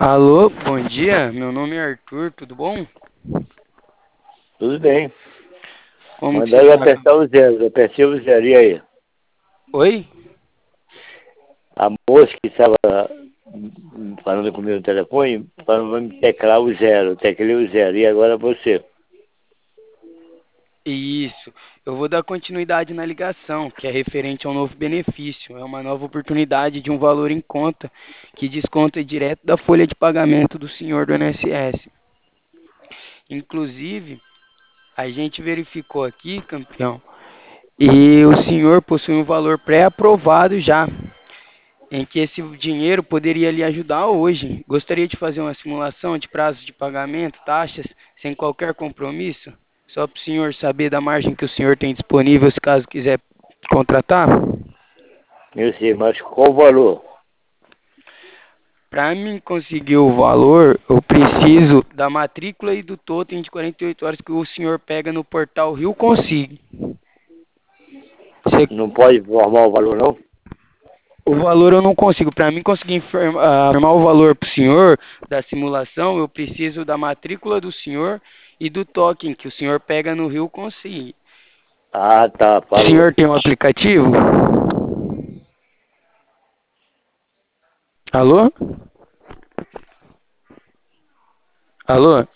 Alô, bom dia. Meu nome é Arthur, tudo bom? Tudo bem. Como que você Mandaram eu está? apertar o zero. Eu apertei o zero. E aí? Oi? A moça que estava falando comigo no telefone falou me teclar o zero. Eu teclei o zero. E agora você? Isso. Eu vou dar continuidade na ligação, que é referente a um novo benefício. É uma nova oportunidade de um valor em conta que desconta direto da folha de pagamento do senhor do INSS. Inclusive, a gente verificou aqui, campeão, e o senhor possui um valor pré-aprovado já, em que esse dinheiro poderia lhe ajudar hoje. Gostaria de fazer uma simulação de prazos de pagamento, taxas, sem qualquer compromisso, só para o senhor saber da margem que o senhor tem disponível, se caso quiser contratar. Eu sei, mas qual o valor? Para mim conseguir o valor, eu preciso da matrícula e do totem de 48 horas que o senhor pega no portal Rio Consigo. Você Não pode informar o valor, não? O valor eu não consigo. Para mim conseguir informar o valor para o senhor da simulação, eu preciso da matrícula do senhor e do token que o senhor pega no Rio Consigo. Ah, tá. O Falou. senhor tem um aplicativo? Alô? Alô?